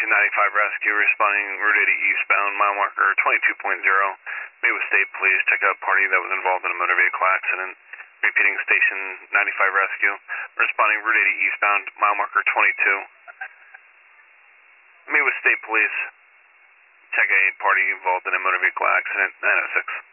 95 Rescue, responding Route 80 eastbound, mile marker 22.0. Maywood State Police, check out party that was involved in a motor vehicle accident. Repeating station 95 Rescue, responding Route 80 eastbound, mile marker 22. Maywood State Police, check a party involved in a motor vehicle accident, 906.